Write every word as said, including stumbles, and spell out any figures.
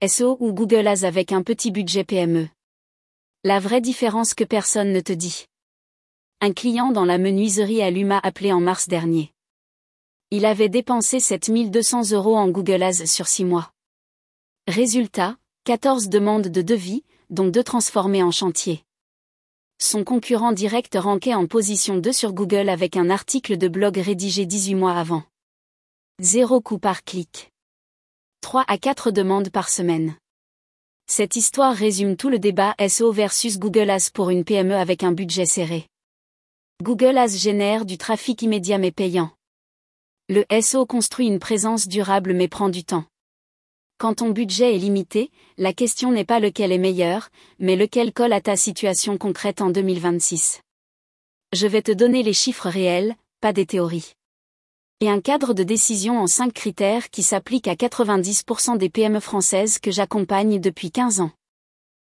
S E O ou Google Ads avec un petit budget P M E. La vraie différence que personne ne te dit. Un client dans la menuiserie à Luma a appelé en mars dernier. Il avait dépensé sept mille deux cents euros en Google Ads sur six mois. Résultat, quatorze demandes de devis, dont deux transformées en chantier. Son concurrent direct rankait en position deux sur Google avec un article de blog rédigé dix-huit mois avant. Zéro coût par clic. trois à quatre demandes par semaine. Cette histoire résume tout le débat S E O versus Google Ads pour une P M E avec un budget serré. Google Ads génère du trafic immédiat mais payant. Le S E O construit une présence durable mais prend du temps. Quand ton budget est limité, la question n'est pas lequel est meilleur, mais lequel colle à ta situation concrète en deux mille vingt-six. Je vais te donner les chiffres réels, pas des théories. Et un cadre de décision en cinq critères qui s'applique à quatre-vingt-dix pour cent des P M E françaises que j'accompagne depuis quinze ans.